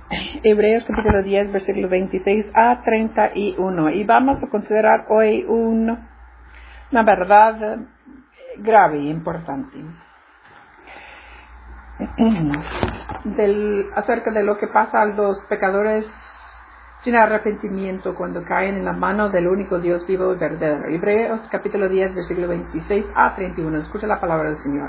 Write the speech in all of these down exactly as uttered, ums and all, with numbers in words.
Hebreos capítulo diez, versículo veintiséis a treinta y uno. Y vamos a considerar hoy un, una verdad grave e importante Del, acerca de lo que pasa a los pecadores sin arrepentimiento cuando caen en la mano del único Dios vivo y verdadero. Hebreos capítulo diez, versículo veintiséis a treinta y uno. Escucha la palabra del Señor.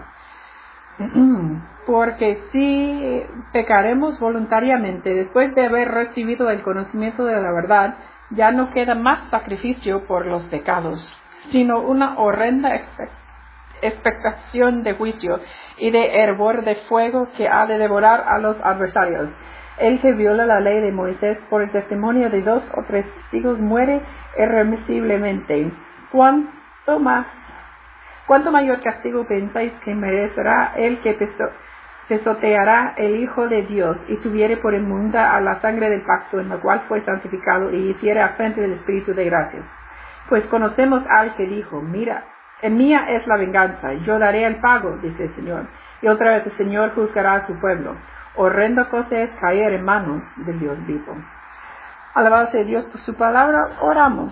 Porque si pecaremos voluntariamente después de haber recibido el conocimiento de la verdad, ya no queda más sacrificio por los pecados, sino una horrenda expectación de juicio y de hervor de fuego que ha de devorar a los adversarios. El que viola la ley de Moisés por el testimonio de dos o tres testigos muere irremisiblemente. ¿Cuánto más? ¿Cuánto mayor castigo pensáis que merecerá el que pisoteará el Hijo de Dios y tuviere por inmunda a la sangre del pacto en la cual fue santificado y hiciere afrenta del Espíritu de gracias? Pues conocemos al que dijo, mira, en mía es la venganza, yo daré el pago, dice el Señor. Y otra vez el Señor juzgará a su pueblo. Horrenda cosa es caer en manos del Dios vivo. Alabado sea Dios por su palabra, oramos.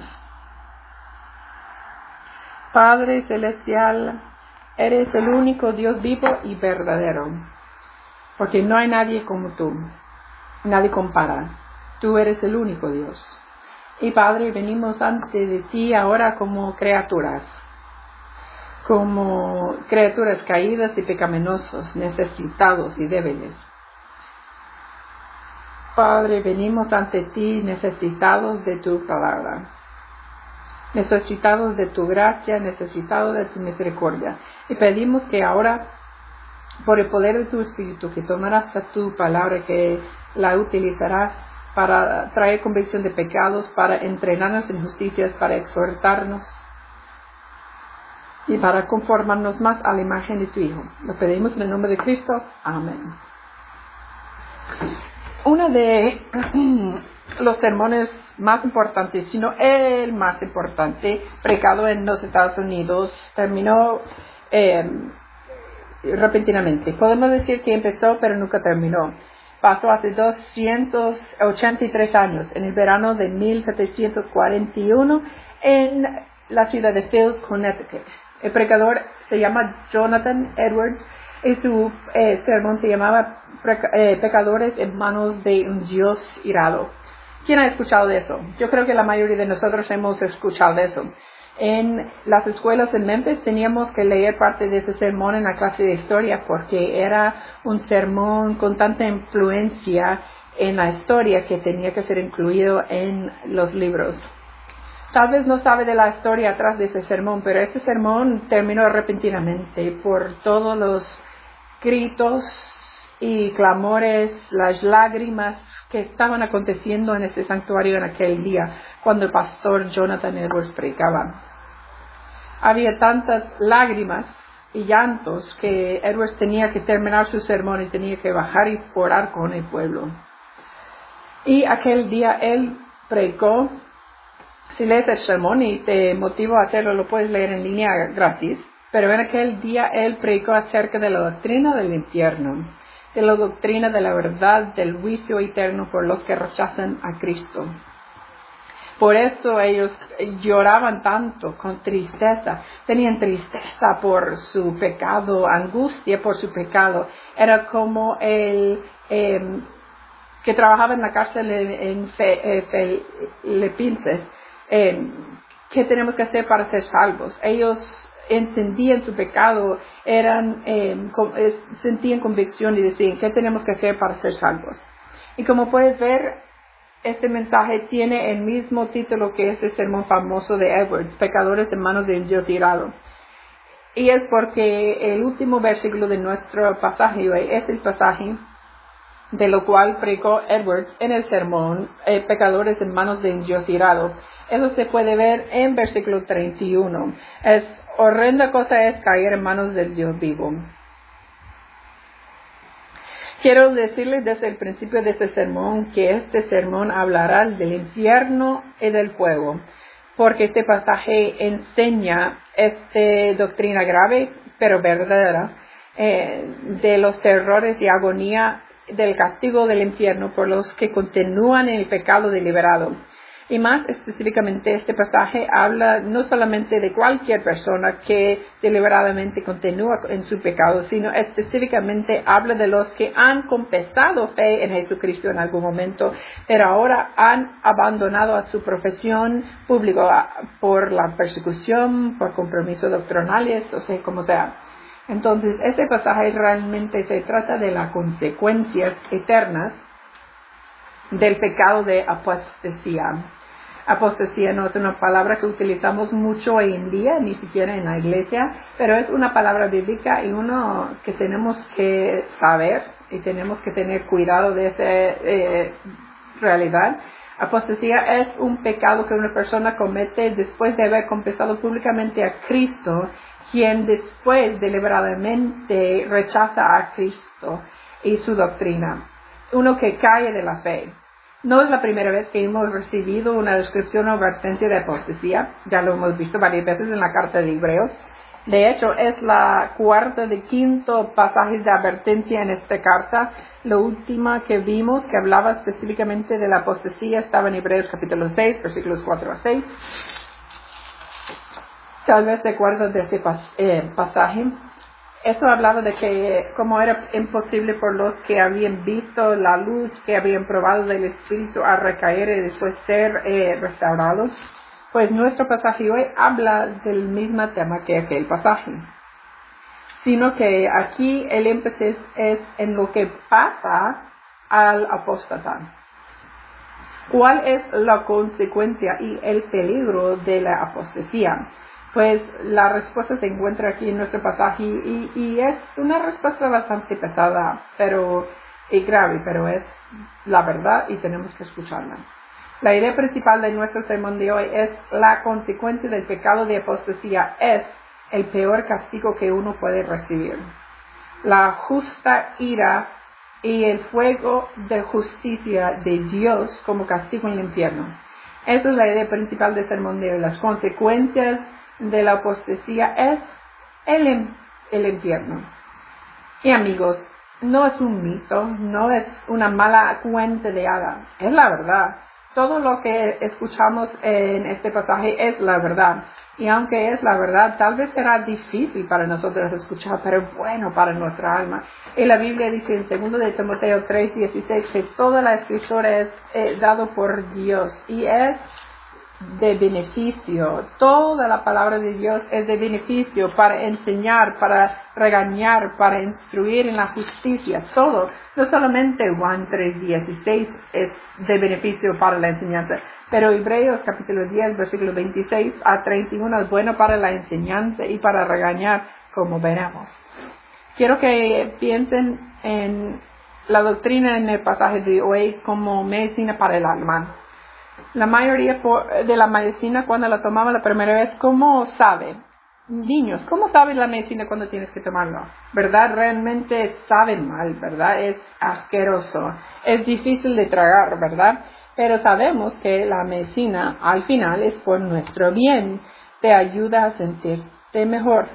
Padre celestial, eres el único Dios vivo y verdadero, porque no hay nadie como tú, nadie compara. Tú eres el único Dios. Y Padre, venimos ante de ti ahora como criaturas, como criaturas caídas y pecaminosos, necesitados y débiles. Padre, venimos ante ti necesitados de tu palabra, necesitados de tu gracia, necesitados de tu misericordia. Y pedimos que ahora, por el poder de tu Espíritu, que tomarás tu palabra, que la utilizarás para traer convicción de pecados, para entrenarnos en justicias, para exhortarnos y para conformarnos más a la imagen de tu Hijo. Lo pedimos en el nombre de Cristo. Amén. Uno de los sermones más importantes, sino el más importante, predicado en los Estados Unidos, terminó eh, repentinamente. Podemos decir que empezó, pero nunca terminó. Pasó hace doscientos ochenta y tres años, en el verano de mil setecientos cuarenta y uno, en la ciudad de Phil, Connecticut. El predicador se llama Jonathan Edwards y su eh, sermón se llamaba eh, Pecadores en manos de un Dios irado. ¿Quién ha escuchado de eso? Yo creo que la mayoría de nosotros hemos escuchado de eso. En las escuelas en Memphis teníamos que leer parte de ese sermón en la clase de historia porque era un sermón con tanta influencia en la historia que tenía que ser incluido en los libros. Tal vez no sabe de la historia atrás de ese sermón, pero este sermón terminó repentinamente por todos los gritos y clamores, las lágrimas que estaban aconteciendo en ese santuario en aquel día cuando el pastor Jonathan Edwards predicaba. Había tantas lágrimas y llantos que Edwards tenía que terminar su sermón y tenía que bajar y orar con el pueblo. Y aquel día él predicó. Si lees el sermón y te motiva a hacerlo, lo puedes leer en línea gratis. Pero en aquel día él predicó acerca de la doctrina del infierno, de la doctrina de la verdad, del juicio eterno por los que rechazan a Cristo. Por eso ellos lloraban tanto, con tristeza. Tenían tristeza por su pecado, angustia por su pecado. Era como el eh, que trabajaba en la cárcel en Filipenses. Eh, ¿Qué tenemos que hacer para ser salvos? Ellos entendían su pecado, eran eh, con, eh, sentían convicción y decían, ¿qué tenemos que hacer para ser salvos? Y como puedes ver, este mensaje tiene el mismo título que ese sermón famoso de Edwards, Pecadores en manos de un Dios irado. Y es porque el último versículo de nuestro pasaje hoy es el pasaje de lo cual predicó Edwards en el sermón, eh, Pecadores en manos de un Dios irado. Eso se puede ver en versículo treinta y uno. Es horrenda cosa es caer en manos del Dios vivo. Quiero decirles desde el principio de este sermón que este sermón hablará del infierno y del fuego, porque este pasaje enseña esta doctrina grave, pero verdadera, eh, de los terrores y agonía del castigo del infierno por los que continúan en el pecado deliberado. Y más específicamente este pasaje habla no solamente de cualquier persona que deliberadamente continúa en su pecado, sino específicamente habla de los que han confesado fe en Jesucristo en algún momento, pero ahora han abandonado a su profesión pública por la persecución, por compromisos doctrinales, o sea, como sea. Entonces, este pasaje realmente se trata de las consecuencias eternas del pecado de apostasía. Apostasía no es una palabra que utilizamos mucho hoy en día, ni siquiera en la iglesia, pero es una palabra bíblica y uno que tenemos que saber y tenemos que tener cuidado de esa eh, realidad. Apostasía es un pecado que una persona comete después de haber confesado públicamente a Cristo, quien después deliberadamente rechaza a Cristo y su doctrina. Uno que cae de la fe. No es la primera vez que hemos recibido una descripción o advertencia de apostasía. Ya lo hemos visto varias veces en la carta de Hebreos. De hecho, es la cuarta de quinto pasajes de advertencia en esta carta. La última que vimos, que hablaba específicamente de la apostasía, estaba en Hebreos capítulo seis, versículos cuatro a seis. Tal vez recuerdo de ese pas- eh, pasaje. Eso hablaba de que como era imposible por los que habían visto la luz, que habían probado del Espíritu a recaer y después ser eh, restaurados. Pues nuestro pasaje hoy habla del mismo tema que aquel pasaje. Sino que aquí el énfasis es en lo que pasa al apóstata. ¿Cuál es la consecuencia y el peligro de la apostasía? Pues la respuesta se encuentra aquí en nuestro pasaje y, y es una respuesta bastante pesada pero, y grave, pero es la verdad y tenemos que escucharla. La idea principal de nuestro sermón de hoy es la consecuencia del pecado de apostasía es el peor castigo que uno puede recibir. La justa ira y el fuego de justicia de Dios como castigo en el infierno. Esa es la idea principal del sermón de hoy. Las consecuencias de la apostasía es el, el infierno. Y amigos, no es un mito, no es una mala cuenta de hadas, es la verdad. Todo lo que escuchamos en este pasaje es la verdad. Y aunque es la verdad, tal vez será difícil para nosotros escuchar, pero es bueno para nuestra alma. Y la Biblia dice en segundo de Timoteo tres dieciséis que toda la escritura es eh, dado por Dios y es de beneficio. Toda la palabra de Dios es de beneficio para enseñar, para regañar, para instruir en la justicia. Todo. No solamente Juan tres dieciséis es de beneficio para la enseñanza, pero Hebreos capítulo diez, versículo veintiséis a treinta y uno es bueno para la enseñanza y para regañar, como veremos. Quiero que piensen en la doctrina en el pasaje de hoy como medicina para el alma. La mayoría de la medicina, cuando la tomaba la primera vez, ¿cómo sabe? Niños, ¿cómo sabe la medicina cuando tienes que tomarla? ¿Verdad? Realmente sabe mal, ¿verdad? Es asqueroso, es difícil de tragar, ¿verdad? Pero sabemos que la medicina al final es por nuestro bien, te ayuda a sentirte mejor.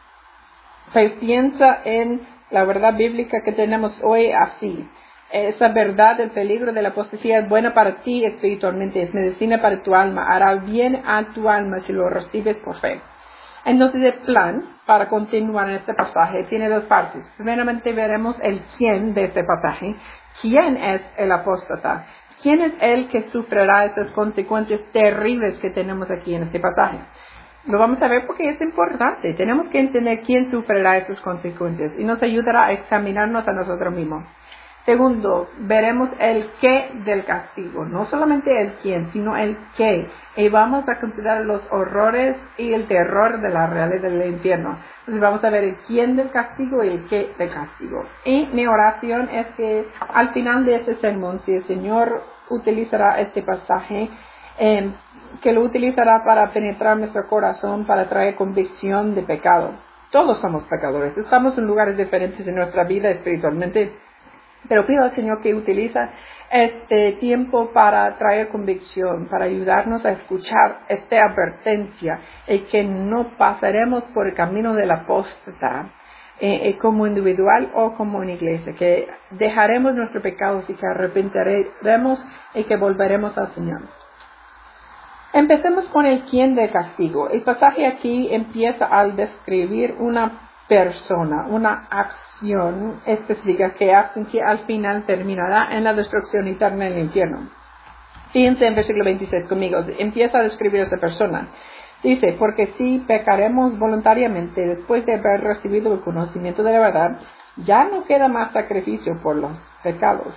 Pues piensa en la verdad bíblica que tenemos hoy así. Esa verdad del peligro de la apostasía es buena para ti espiritualmente, es medicina para tu alma, hará bien a tu alma si lo recibes por fe. Entonces el plan para continuar en este pasaje tiene dos partes. Primeramente veremos el quién de este pasaje. ¿Quién es el apóstata? ¿Quién es el que sufrirá esas consecuencias terribles que tenemos aquí en este pasaje? Lo vamos a ver porque es importante. Tenemos que entender quién sufrirá esas consecuencias y nos ayudará a examinarnos a nosotros mismos. Segundo, veremos el qué del castigo, no solamente el quién, sino el qué. Y vamos a considerar los horrores y el terror de la realidad del infierno. Entonces vamos a ver el quién del castigo y el qué del castigo. Y mi oración es que al final de este sermón, si el Señor utilizará este pasaje, eh, que lo utilizará para penetrar nuestro corazón, para traer convicción de pecado. Todos somos pecadores, estamos en lugares diferentes en nuestra vida espiritualmente. Pero pido al Señor que utilice este tiempo para traer convicción, para ayudarnos a escuchar esta advertencia y que no pasaremos por el camino del apóstata eh, eh, como individual o como en iglesia, que dejaremos nuestros pecados y que arrepentiremos y que volveremos al Señor. Empecemos con el quién del castigo. El pasaje aquí empieza al describir una persona, una acción específica que hacen que al final terminará en la destrucción eterna en el infierno. Fíjense en versículo veintiséis conmigo, empieza a describir a esta persona. Dice, porque si pecaremos voluntariamente después de haber recibido el conocimiento de la verdad, ya no queda más sacrificio por los pecados.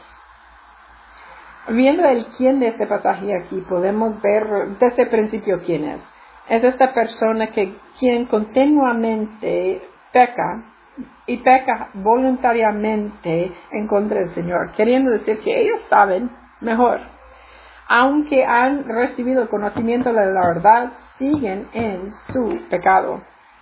Viendo el quién de este pasaje aquí, podemos ver desde el principio quién es. Es esta persona que quien continuamente peca y peca voluntariamente en contra del Señor, queriendo decir que ellos saben mejor. Aunque han recibido el conocimiento de la verdad, siguen en su pecado.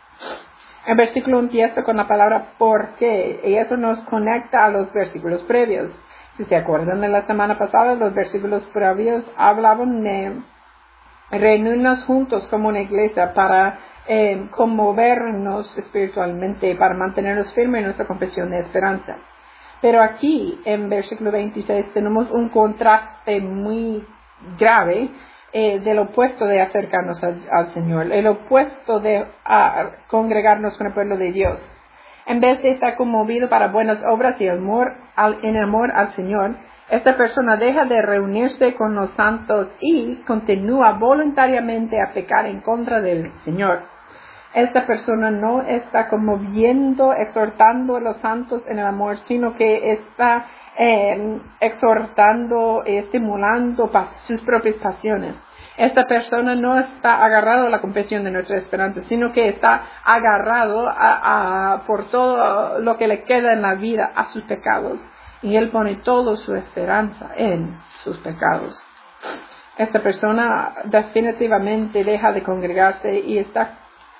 El versículo empieza con la palabra ¿por qué? Y eso nos conecta a los versículos previos. Si se acuerdan de la semana pasada, los versículos previos hablaban de reunirnos juntos como una iglesia para eh, conmovernos espiritualmente, para mantenernos firmes en nuestra confesión de esperanza. Pero aquí, en versículo veintiséis, tenemos un contraste muy grave eh, del opuesto de acercarnos al, al Señor, el opuesto de a, congregarnos con el pueblo de Dios. En vez de estar conmovido para buenas obras y amor al, en amor al Señor, esta persona deja de reunirse con los santos y continúa voluntariamente a pecar en contra del Señor. Esta persona no está conmoviendo, exhortando a los santos en el amor, sino que está eh, exhortando, estimulando sus propias pasiones. Esta persona no está agarrado a la confesión de nuestra esperanza, sino que está agarrado a, a, por todo lo que le queda en la vida a sus pecados. Y él pone toda su esperanza en sus pecados. Esta persona definitivamente deja de congregarse y está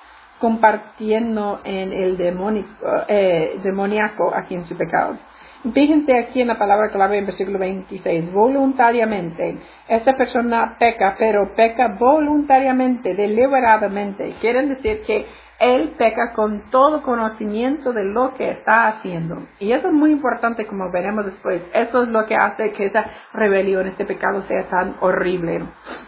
compartiendo en el demoníaco, eh, demoníaco aquí en su pecado. Fíjense aquí en la palabra clave en versículo veintiséis, voluntariamente. Esta persona peca, pero peca voluntariamente, deliberadamente. Quiere decir que él peca con todo conocimiento de lo que está haciendo. Y eso es muy importante, como veremos después. Eso es lo que hace que esa rebelión, este pecado sea tan horrible.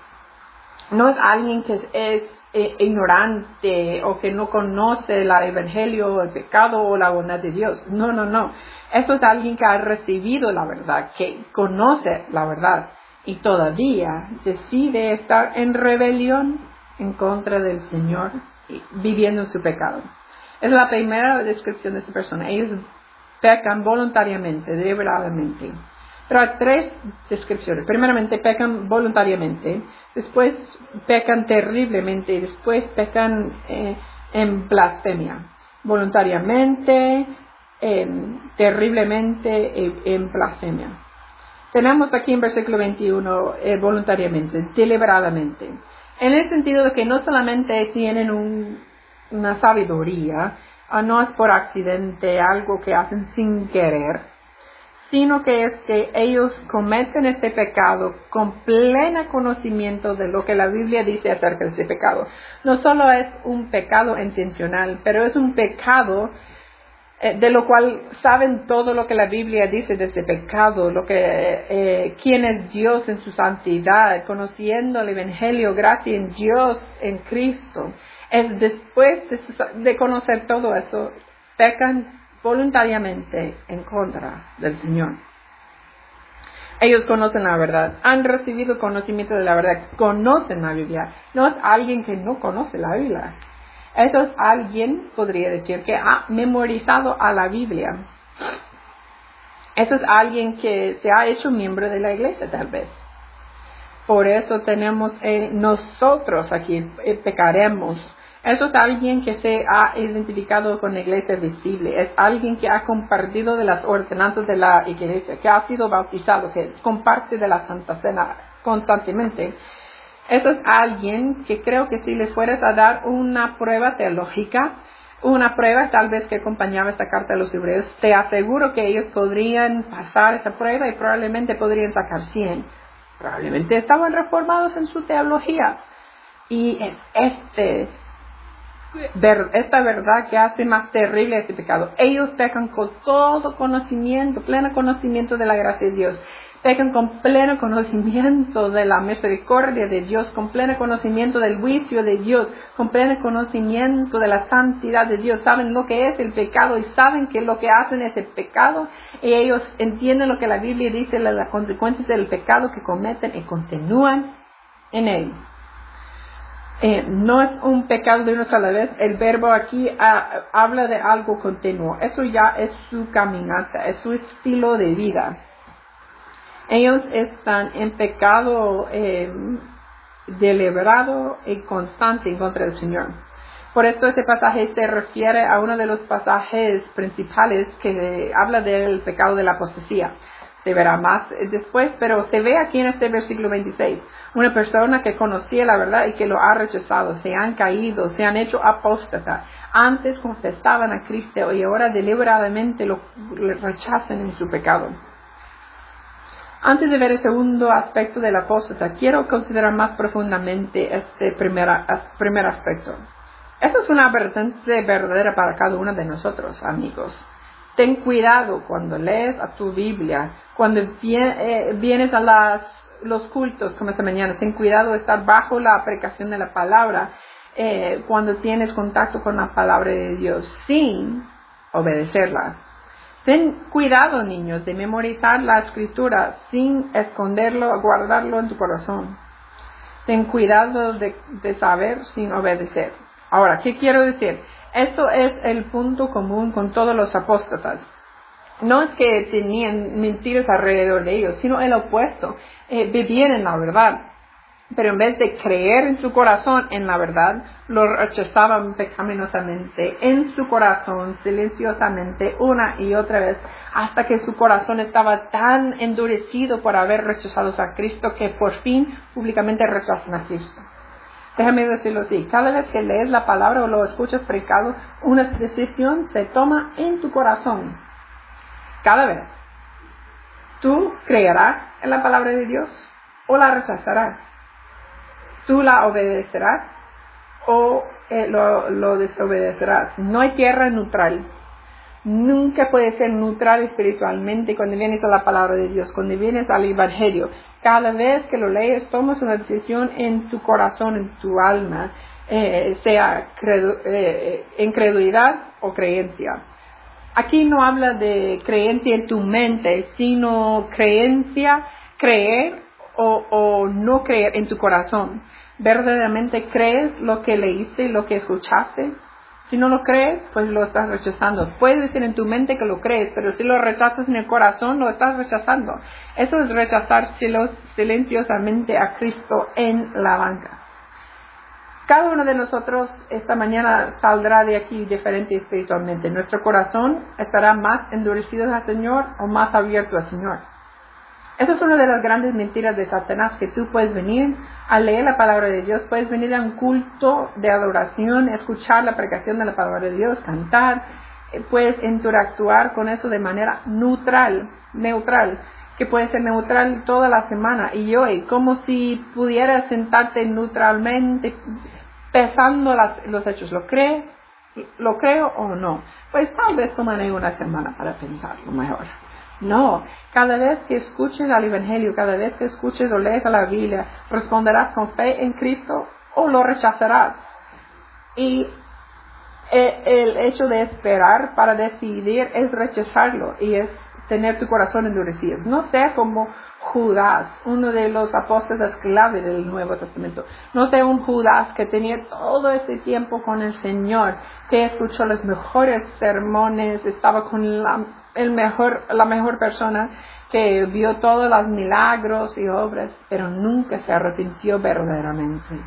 No es alguien que es, es eh, ignorante o que no conoce el evangelio, el pecado o la bondad de Dios. No, no, no. Eso es alguien que ha recibido la verdad, que conoce la verdad y todavía decide estar en rebelión en contra del Señor, viviendo en su pecado. Es la primera descripción de esta persona. Ellos pecan voluntariamente, deliberadamente. Pero hay tres descripciones. Primeramente, pecan voluntariamente. Después, pecan terriblemente. Y después, pecan eh, en blasfemia. Voluntariamente, eh, terriblemente, eh, en blasfemia. Tenemos aquí en versículo veintiuno, eh, voluntariamente, deliberadamente. En el sentido de que no solamente tienen un, una sabiduría, uh, no es por accidente, algo que hacen sin querer, sino que es que ellos cometen este pecado con pleno conocimiento de lo que la Biblia dice acerca de este pecado. No solo es un pecado intencional, pero es un pecado eh, de lo cual saben todo lo que la Biblia dice de este pecado, lo que eh, quién es Dios en su santidad, conociendo el Evangelio, gracia en Dios, en Cristo. Es después de, de conocer todo eso, pecan voluntariamente en contra del Señor. Ellos conocen la verdad, han recibido conocimiento de la verdad, conocen la Biblia. No es alguien que no conoce la Biblia. Eso es alguien, podría decir, que ha memorizado a la Biblia. Eso es alguien que se ha hecho miembro de la iglesia, tal vez. Por eso tenemos eh, nosotros aquí, eh, pecaremos. Eso es alguien que se ha identificado con la iglesia visible. Es alguien que ha compartido de las ordenanzas de la iglesia, que ha sido bautizado, que comparte de la Santa Cena constantemente. Eso es alguien que creo que si le fueras a dar una prueba teológica, una prueba tal vez que acompañaba esta carta a los hebreos, te aseguro que ellos podrían pasar esa prueba y probablemente podrían sacar cien. Probablemente estaban reformados en su teología. Y es este ver, esta verdad que hace más terrible este pecado. Ellos pecan con todo conocimiento, pleno conocimiento de la gracia de Dios. Pecan con pleno conocimiento de la misericordia de Dios, con pleno conocimiento del juicio de Dios, con pleno conocimiento de la santidad de Dios. Saben lo que es el pecado y saben que lo que hacen es el pecado. Y ellos entienden lo que la Biblia dice, las consecuencias del pecado que cometen y continúan en él. Eh, no es un pecado de una sola vez. El verbo aquí ah, habla de algo continuo. Eso ya es su caminata, es su estilo de vida. Ellos están en pecado eh, deliberado y constante en contra del Señor. Por esto este pasaje se refiere a uno de los pasajes principales que habla del pecado de la apostasía. Se verá más después, pero se ve aquí en este versículo veintiséis. Una persona que conocía la verdad y que lo ha rechazado, se han caído, se han hecho apóstatas. Antes confesaban a Cristo y ahora deliberadamente lo rechazan en su pecado. Antes de ver el segundo aspecto del apóstata, quiero considerar más profundamente este primer, primer aspecto. Esto es una advertencia verdadera para cada uno de nosotros, amigos. Ten cuidado cuando lees a tu Biblia, cuando vienes a las, los cultos como esta mañana. Ten cuidado de estar bajo la aplicación de la palabra eh, cuando tienes contacto con la palabra de Dios sin obedecerla. Ten cuidado, niños, de memorizar la escritura sin esconderlo, guardarlo en tu corazón. Ten cuidado de, de saber sin obedecer. Ahora, ¿qué quiero decir? Esto es el punto común con todos los apóstatas. No es que tenían mentiras alrededor de ellos, sino el opuesto. Eh, vivían en la verdad. Pero en vez de creer en su corazón en la verdad, lo rechazaban pecaminosamente en su corazón, silenciosamente, una y otra vez, hasta que su corazón estaba tan endurecido por haber rechazado a Cristo que por fin públicamente rechazan a Cristo. Déjame decirlo así, cada vez que lees la palabra o lo escuchas predicado, una decisión se toma en tu corazón. Cada vez. ¿Tú creerás en la palabra de Dios o la rechazarás? ¿Tú la obedecerás o eh, lo, lo desobedecerás? No hay tierra neutral. Nunca puedes ser neutral espiritualmente cuando vienes a la palabra de Dios, cuando vienes al Evangelio. Cada vez que lo lees, tomas una decisión en tu corazón, en tu alma, eh, sea credu- eh, incredulidad o creencia. Aquí no habla de creencia en tu mente, sino creencia, creer o, o no creer en tu corazón. ¿Verdaderamente crees lo que leíste, lo que escuchaste? Si no lo crees, pues lo estás rechazando. Puedes decir en tu mente que lo crees, pero si lo rechazas en el corazón, lo estás rechazando. Eso es rechazar silenciosamente a Cristo en la banca. Cada uno de nosotros esta mañana saldrá de aquí diferente espiritualmente. Nuestro corazón estará más endurecido al Señor o más abierto al Señor. Eso es una de las grandes mentiras de Satanás, que tú puedes venir a leer la palabra de Dios, puedes venir a un culto de adoración, escuchar la predicación de la palabra de Dios, cantar, puedes interactuar con eso de manera neutral, neutral, que puede ser neutral toda la semana y hoy, como si pudieras sentarte neutralmente, pesando las, los hechos. ¿Lo crees? ¿Lo creo o no? Pues tal vez tomaré una semana para pensarlo mejor. No, cada vez que escuches al Evangelio, cada vez que escuches o lees a la Biblia, responderás con fe en Cristo o lo rechazarás. Y el hecho de esperar para decidir es rechazarlo y es tener tu corazón endurecido. No sea como Judas, uno de los apóstoles clave del Nuevo Testamento. No sea un Judas que tenía todo ese tiempo con el Señor, que escuchó los mejores sermones, estaba con la, el mejor, la mejor persona, que vio todos los milagros y obras, pero nunca se arrepintió verdaderamente.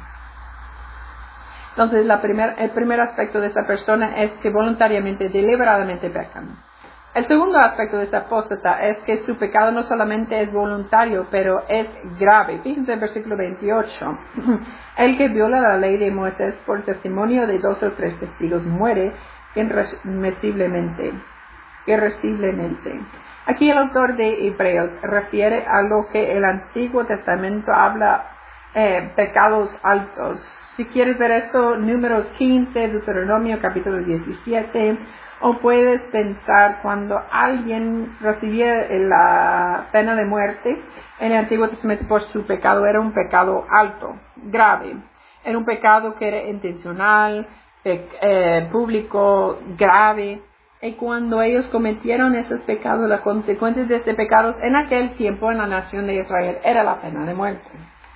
Entonces, la primer, el primer aspecto de esa persona es que voluntariamente, deliberadamente pecan. El segundo aspecto de esta apóstata es que su pecado no solamente es voluntario, pero es grave. Fíjense el versículo veintiocho. El que viola la ley de Moisés por testimonio de dos o tres testigos muere irremisiblemente. Irremisiblemente. Aquí el autor de Hebreos refiere a lo que el Antiguo Testamento habla, eh, pecados altos. Si quieres ver esto, número quince, Deuteronomio capítulo diecisiete, o puedes pensar cuando alguien recibía la pena de muerte en el Antiguo Testamento por su pecado, era un pecado alto, grave, era un pecado que era intencional, pe- eh, público, grave. Y cuando ellos cometieron esos pecados, las consecuencias de este pecado en aquel tiempo en la nación de Israel era la pena de muerte.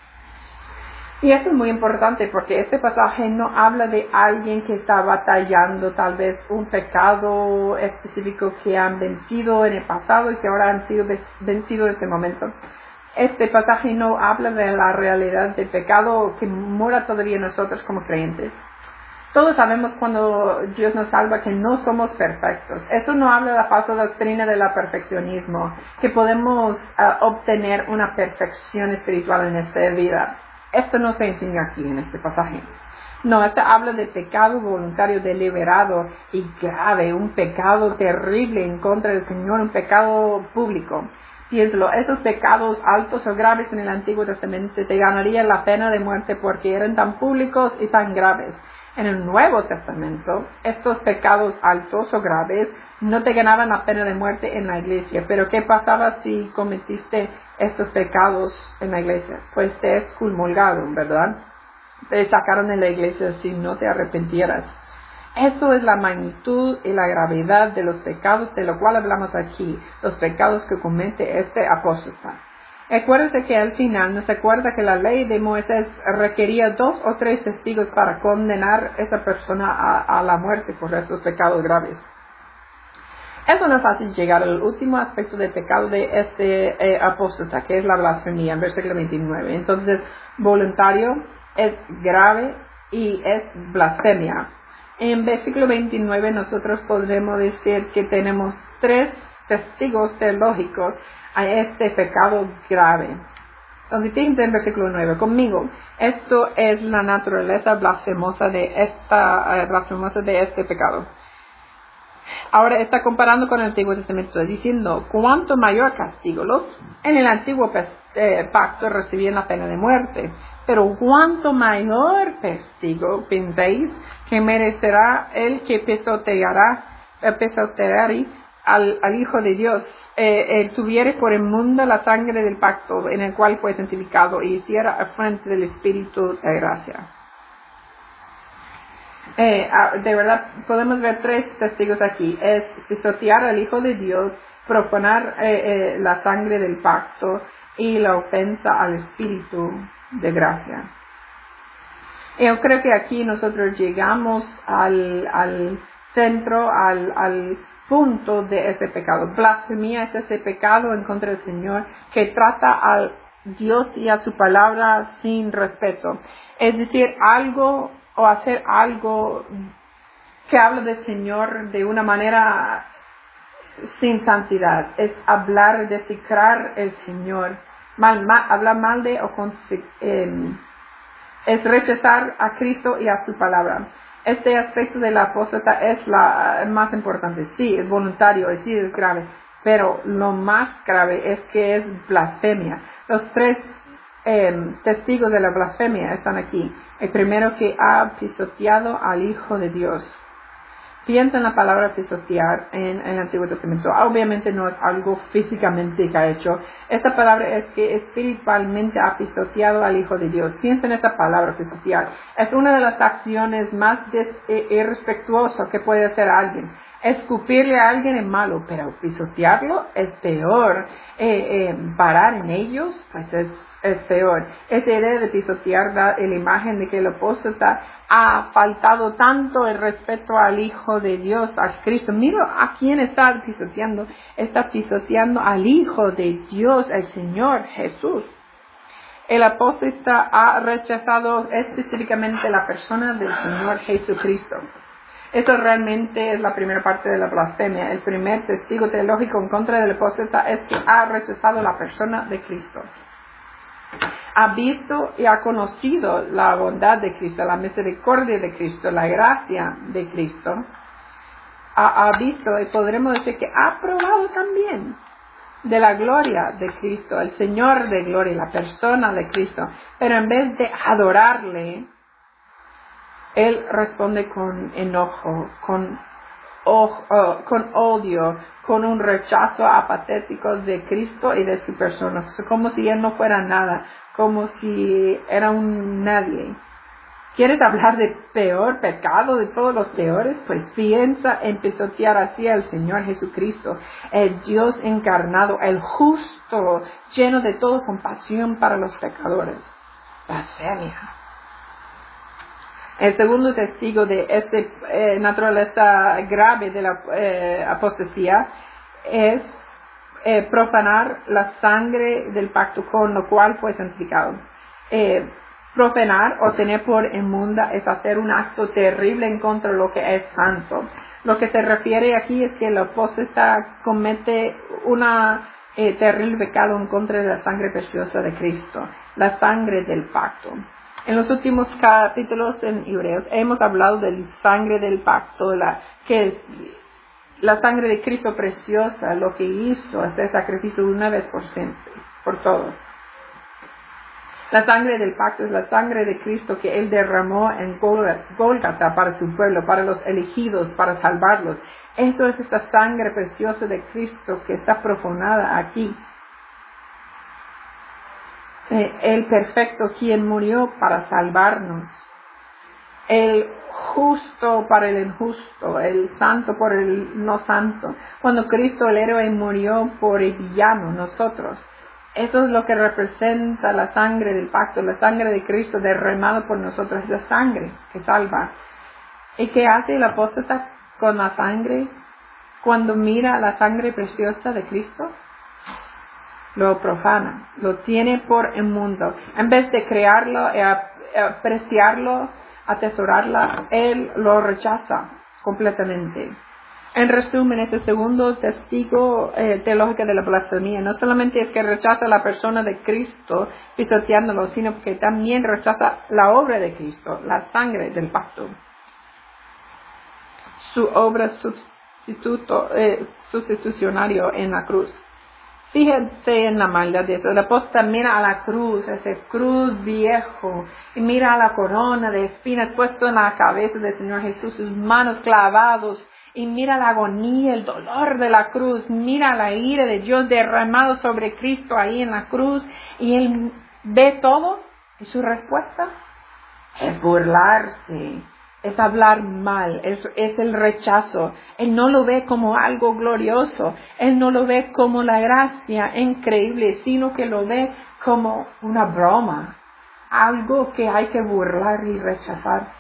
Y eso es muy importante porque este pasaje no habla de alguien que está batallando tal vez un pecado específico que han vencido en el pasado y que ahora han sido vencidos en este momento. Este pasaje no habla de la realidad del pecado que mora todavía en nosotros como creyentes. Todos sabemos cuando Dios nos salva que no somos perfectos. Esto no habla de la falsa doctrina del perfeccionismo, que podemos uh, obtener una perfección espiritual en esta vida. Esto no se enseña aquí en este pasaje. No, esto habla de pecado voluntario deliberado y grave, un pecado terrible en contra del Señor, un pecado público. Piénsalo, esos pecados altos o graves en el Antiguo Testamento te ganarían la pena de muerte porque eran tan públicos y tan graves. En el Nuevo Testamento, estos pecados altos o graves no te ganaban la pena de muerte en la iglesia. Pero ¿qué pasaba si cometiste estos pecados en la iglesia? Pues te excomulgaron, ¿verdad? Te sacaron de la iglesia si no te arrepentieras. Eso es la magnitud y la gravedad de los pecados de lo cual hablamos aquí, los pecados que comete este apóstata. Acuérdate que al final nos acuerda que la ley de Moisés requería dos o tres testigos para condenar a esa persona a, a la muerte por esos pecados graves. Eso no es fácil llegar al último aspecto del pecado de este eh, apóstata, que es la blasfemia, en versículo veintinueve. Entonces, voluntario es grave y es blasfemia. En versículo veintinueve nosotros podremos decir que tenemos tres testigos teológicos a este pecado grave. Entonces, fíjense en versículo nueve conmigo. Esto es la naturaleza blasfemosa de esta, eh, blasfemosa de este pecado. Ahora está comparando con el Antiguo Testamento, diciendo, cuánto mayor castigo. Los en el Antiguo eh, Pacto recibían la pena de muerte, pero cuánto mayor castigo pensáis que merecerá el que pisoteará, eh, pisoteare al, al Hijo de Dios, eh, eh, tuviere por inmunda la sangre del pacto en el cual fue santificado y hiciera a frente del Espíritu de gracia. Eh, de verdad, podemos ver tres testigos aquí. Es pisotear al Hijo de Dios, profanar eh, eh, la sangre del pacto y la ofensa al Espíritu de gracia. Yo creo que aquí nosotros llegamos al, al centro, al, al punto de ese pecado. Blasfemia es ese pecado en contra del Señor que trata a Dios y a su palabra sin respeto. Es decir, algo o hacer algo que habla del Señor de una manera sin santidad. Es hablar, desecrar el Señor. Mal, mal, hablar mal de o con, eh, es rechazar a Cristo y a su palabra. Este aspecto de la apóstata es la más importante. Sí, es voluntario, sí, es grave. Pero lo más grave es que es blasfemia. Los tres eh, testigos de la blasfemia están aquí. El primero que ha pisoteado al Hijo de Dios. Piensa en la palabra pisotear en, en el Antiguo Testamento. Obviamente no es algo físicamente que ha hecho. Esta palabra es que espiritualmente ha pisoteado al Hijo de Dios. Piensa en esta palabra pisotear. Es una de las acciones más des, eh, irrespetuosas que puede hacer alguien. Escupirle a alguien es malo, pero pisotearlo es peor. Eh, eh, parar en ellos, pues es es peor. Esa idea de pisotear da la imagen de que el apóstata ha faltado tanto el respeto al Hijo de Dios, a Cristo. Mira a quién está pisoteando. Está pisoteando al Hijo de Dios, el Señor Jesús. El apóstata ha rechazado específicamente la persona del Señor Jesucristo. Esto realmente es la primera parte de la blasfemia. El primer testigo teológico en contra del apóstata es que ha rechazado la persona de Cristo. Ha visto y ha conocido la bondad de Cristo, la misericordia de Cristo, la gracia de Cristo. Ha, ha visto y podremos decir que ha probado también de la gloria de Cristo, el Señor de gloria, la persona de Cristo. Pero en vez de adorarle, Él responde con enojo, con, oh, oh, con odio, con un rechazo apatético de Cristo y de su persona, como si Él no fuera nada, como si era un nadie. ¿Quieres hablar de peor pecado de todos los peores? Pues piensa en pisotear así al Señor Jesucristo, el Dios encarnado, el justo, lleno de toda compasión para los pecadores. Blasfemia. El segundo testigo de esta eh, naturaleza grave de la eh, apostasía es eh, profanar la sangre del pacto con lo cual fue santificado. Eh, Profanar o tener por inmunda es hacer un acto terrible en contra de lo que es santo. Lo que se refiere aquí es que el apóstata comete una eh, terrible pecado en contra de la sangre preciosa de Cristo, la sangre del pacto. En los últimos capítulos en Hebreos hemos hablado de la sangre del pacto, la, que la sangre de Cristo preciosa, lo que hizo, hacer sacrificio una vez por siempre, por todos. La sangre del pacto es la sangre de Cristo que Él derramó en Gólgata para su pueblo, para los elegidos, para salvarlos. Eso es esta sangre preciosa de Cristo que está profanada aquí. Eh, el perfecto quien murió para salvarnos. El justo para el injusto, el santo por el no santo. Cuando Cristo el héroe murió por el villano, nosotros. Eso es lo que representa la sangre del pacto, la sangre de Cristo derramada por nosotros, es la sangre que salva. ¿Y qué hace el apóstata con la sangre? Cuando mira la sangre preciosa de Cristo, lo profana, lo tiene por inmundo. En vez de crearlo, apreciarlo, atesorarla, él lo rechaza completamente. En resumen, este segundo testigo eh, teológico de la blasfemia no solamente es que rechaza la persona de Cristo pisoteándolo, sino que también rechaza la obra de Cristo, la sangre del pacto, su obra sustituto, eh, sustitucionario en la cruz. Fíjense en la maldad de eso. El apóstol mira a la cruz, ese cruz viejo, y mira a la corona de espinas puesto en la cabeza del Señor Jesús, sus manos clavados, y mira la agonía, el dolor de la cruz, mira la ira de Dios derramado sobre Cristo ahí en la cruz, y él ve todo, y su respuesta es burlarse, es hablar mal, es, es el rechazo. Él no lo ve como algo glorioso, él no lo ve como la gracia increíble, sino que lo ve como una broma, algo que hay que burlar y rechazar.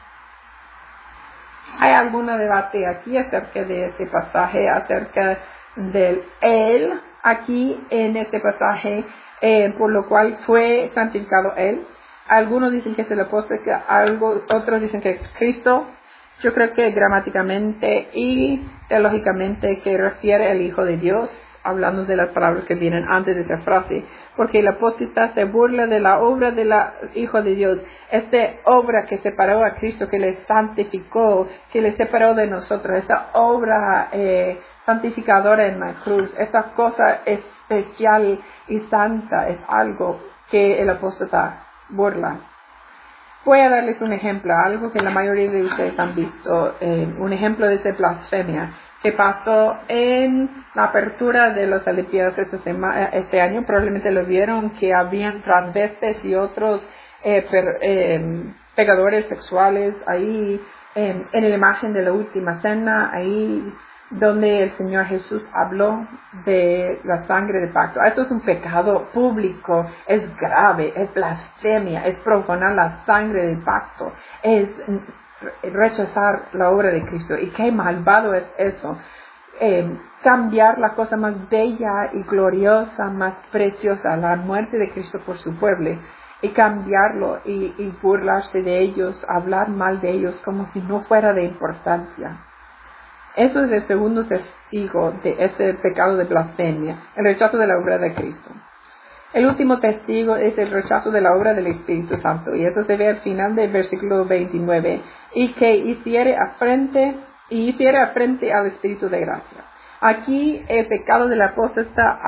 Hay algún debate aquí acerca de este pasaje, acerca del él aquí en este pasaje, eh, por lo cual fue santificado él. Algunos dicen que es el apóstol, que algo, otros dicen que es Cristo. Yo creo que gramáticamente y teológicamente que refiere al Hijo de Dios, hablando de las palabras que vienen antes de esa frase, porque el apóstata se burla de la obra del Hijo de Dios, esta obra que separó a Cristo, que le santificó, que le separó de nosotros, esa obra eh, santificadora en la cruz, esa cosa especial y santa, es algo que el apóstata burla. Voy a darles un ejemplo, algo que la mayoría de ustedes han visto, eh, un ejemplo de esa blasfemia que pasó en la apertura de las Olimpiadas este, sema, este año. Probablemente lo vieron, que habían transvestes y otros eh, per, eh, pecadores sexuales ahí eh, en la imagen de la última cena, ahí donde el Señor Jesús habló de la sangre del pacto. Esto es un pecado público, es grave, es blasfemia, es profanar la sangre del pacto, es rechazar la obra de Cristo. Y qué malvado es eso, eh, cambiar la cosa más bella y gloriosa, más preciosa, la muerte de Cristo por su pueblo, y cambiarlo y, y burlarse de ellos, hablar mal de ellos como si no fuera de importancia. Eso es el segundo testigo de ese pecado de blasfemia, el rechazo de la obra de Cristo. El último testigo es el rechazo de la obra del Espíritu Santo, y eso se ve al final del versículo veintinueve, y que hiciere afrente, y hiciere afrente al Espíritu de gracia. Aquí el pecado del apóstata ha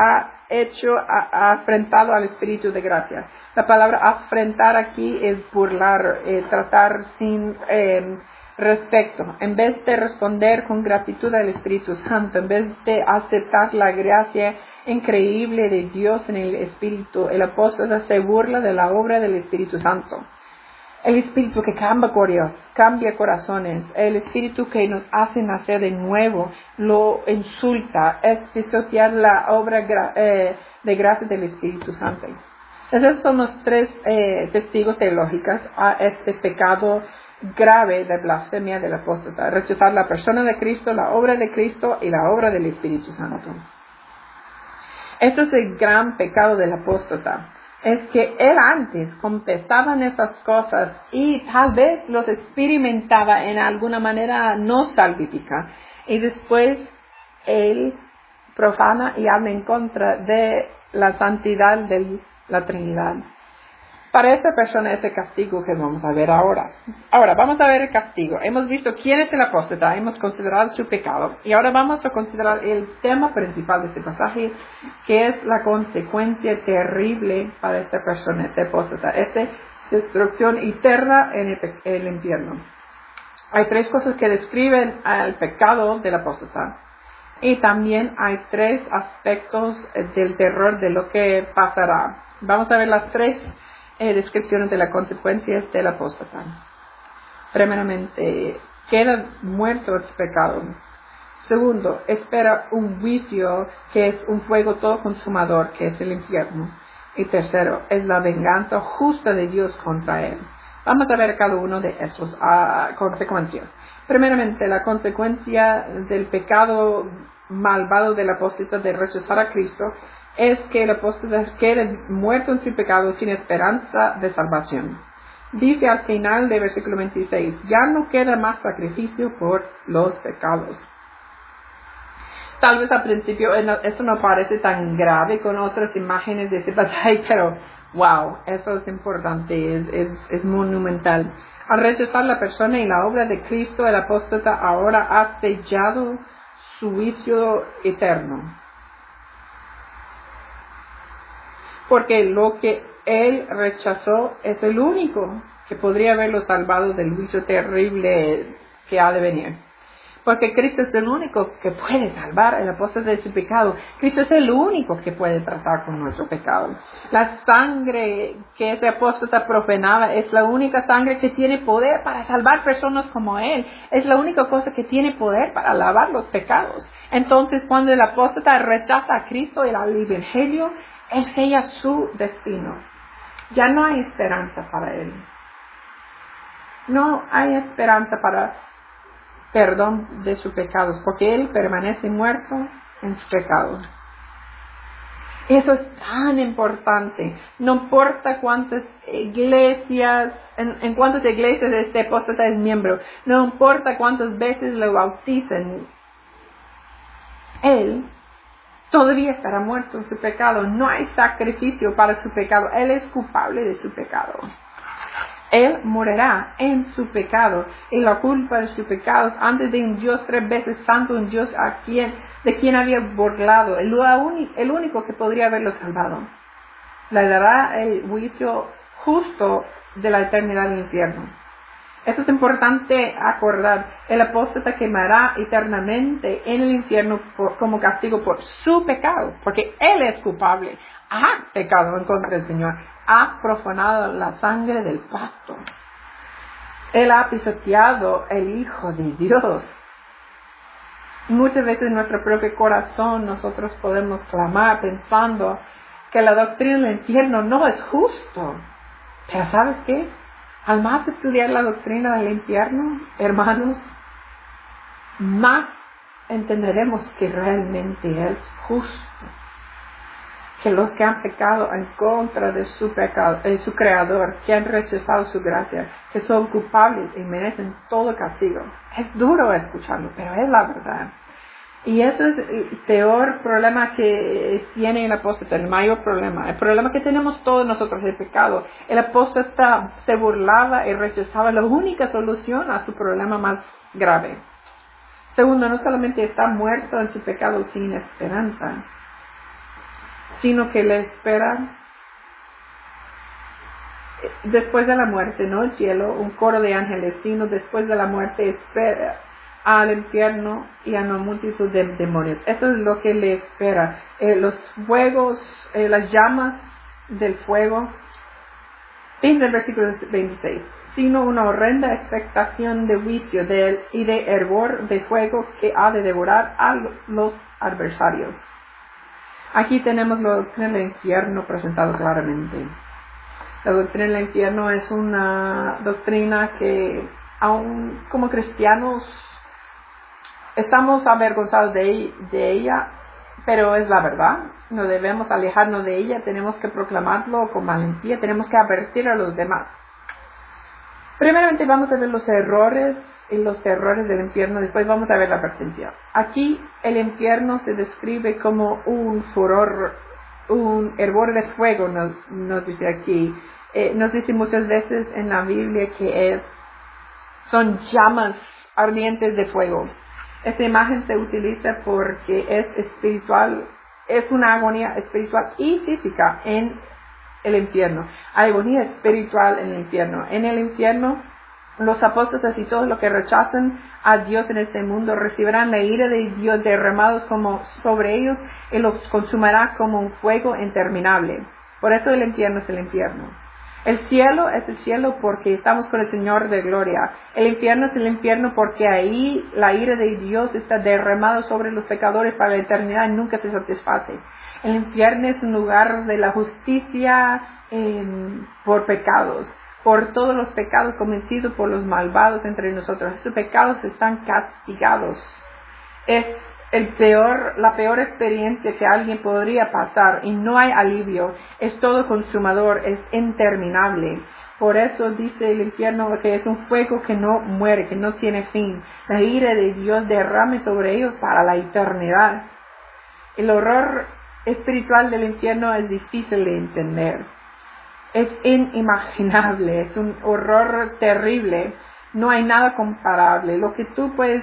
hecho, ha, ha afrentado al Espíritu de gracia. La palabra afrentar aquí es burlar, eh, tratar sin eh, respeto. En vez de responder con gratitud al Espíritu Santo, en vez de aceptar la gracia increíble de Dios en el Espíritu, el apóstol se burla de la obra del Espíritu Santo. El Espíritu que cambia corazones, cambia corazones, el Espíritu que nos hace nacer de nuevo, lo insulta, es pisotear la obra gra- eh, de gracia del Espíritu Santo. Esos son los tres eh, testigos teológicos a este pecado grave de blasfemia del apóstata: rechazar la persona de Cristo, la obra de Cristo y la obra del Espíritu Santo. Este es el gran pecado del apóstata. Es que él antes confesaba esas cosas y tal vez los experimentaba en alguna manera no salvífica, y después él profana y habla en contra de la santidad de la Trinidad. Para esta persona es el castigo que vamos a ver ahora. Ahora vamos a ver el castigo. Hemos visto quién es el apóstata, hemos considerado su pecado, y ahora vamos a considerar el tema principal de este pasaje, que es la consecuencia terrible para esta persona, este apóstata, esta destrucción eterna en el, el infierno. Hay tres cosas que describen el pecado del apóstata, y también hay tres aspectos del terror de lo que pasará. Vamos a ver las tres Eh, descripciones de las consecuencias del apóstata. Primeramente, queda muerto en su pecado. Segundo, espera un juicio que es un fuego todo consumador, que es el infierno. Y tercero, es la venganza justa de Dios contra él. Vamos a ver cada uno de esos uh, consecuencias. Primeramente, la consecuencia del pecado malvado del apóstata de rechazar a Cristo es que el apóstata quede muerto en su pecado sin esperanza de salvación. Dice al final del versículo veintiséis, ya no queda más sacrificio por los pecados. Tal vez al principio esto no parece tan grave con otras imágenes de este pasaje, pero wow, eso es importante, es, es, es monumental. Al rechazar la persona y la obra de Cristo, el apóstata ahora ha sellado su juicio eterno. Porque lo que él rechazó es el único que podría haberlo salvado del juicio terrible que ha de venir. Porque Cristo es el único que puede salvar al apóstata de su pecado. Cristo es el único que puede tratar con nuestro pecado. La sangre que ese apóstata profanaba es la única sangre que tiene poder para salvar personas como él. Es la única cosa que tiene poder para lavar los pecados. Entonces, cuando el apóstata rechaza a Cristo y al evangelio, él sella su destino. Ya no hay esperanza para él. No hay esperanza para perdón de sus pecados, porque él permanece muerto en su pecado. Eso es tan importante. No importa cuántas iglesias, en, en cuántas iglesias este apóstata es miembro, no importa cuántas veces lo bauticen, él todavía estará muerto en su pecado. No hay sacrificio para su pecado. Él es culpable de su pecado. Él morirá en su pecado, y la culpa de sus pecados antes de un Dios tres veces santo, un Dios a quien, de quien había burlado, el, el único que podría haberlo salvado. Le dará el juicio justo de la eternidad del infierno. Eso es importante acordar. El apóstata quemará eternamente en el infierno por, como castigo por su pecado, porque él es culpable. Ha pecado en contra del Señor. Ha profanado la sangre del pacto. Él ha pisoteado el Hijo de Dios. Muchas veces en nuestro propio corazón nosotros podemos clamar pensando que la doctrina del infierno no es justo. Pero ¿sabes qué? Al más estudiar la doctrina del infierno, hermanos, más entenderemos que realmente es justo. Que los que han pecado en contra de su pecado, de su creador, que han rechazado su gracia, que son culpables y merecen todo castigo. Es duro escucharlo, pero es la verdad. Y ese es el peor problema que tiene el apóstata, el mayor problema. El problema que tenemos todos nosotros, el pecado. El apóstata se burlaba y rechazaba la única solución a su problema más grave. Segundo, no solamente está muerto en su pecado sin esperanza, sino que le espera después de la muerte, no el cielo, un coro de ángeles, sino después de la muerte espera al infierno y a una multitud de demonios. Eso es lo que le espera. Eh, los fuegos, eh, las llamas del fuego, fin del versículo veintiséis, sino una horrenda expectación de juicio de él y de hervor de fuego que ha de devorar a los adversarios. Aquí tenemos la doctrina del infierno presentado claramente. La doctrina del infierno es una doctrina que aún como cristianos estamos avergonzados de, de ella, pero es la verdad. No debemos alejarnos de ella, tenemos que proclamarlo con valentía, tenemos que advertir a los demás. Primeramente vamos a ver los errores y los errores del infierno, después vamos a ver la advertencia. Aquí el infierno se describe como un furor, un hervor de fuego, nos, nos dice aquí. Eh, nos dice muchas veces en la Biblia que es, son llamas ardientes de fuego. Esta imagen se utiliza porque es espiritual, es una agonía espiritual y física en el infierno. Agonía espiritual en el infierno. En el infierno, los apóstoles y todos los que rechazan a Dios en este mundo recibirán la ira de Dios derramados como sobre ellos y los consumirá como un fuego interminable. Por eso el infierno es el infierno. El cielo es el cielo porque estamos con el Señor de gloria. El infierno es el infierno porque ahí la ira de Dios está derramada sobre los pecadores para la eternidad y nunca se satisface. El infierno es un lugar de la justicia eh, por pecados, por todos los pecados cometidos por los malvados entre nosotros. Esos pecados están castigados. Es el peor, la peor experiencia que alguien podría pasar y no hay alivio. Es todo consumador, es interminable. Por eso dice el infierno que es un fuego que no muere, que no tiene fin. La ira de Dios derrame sobre ellos para la eternidad. El horror espiritual del infierno es difícil de entender. Es inimaginable, es un horror terrible. No hay nada comparable. Lo que tú puedes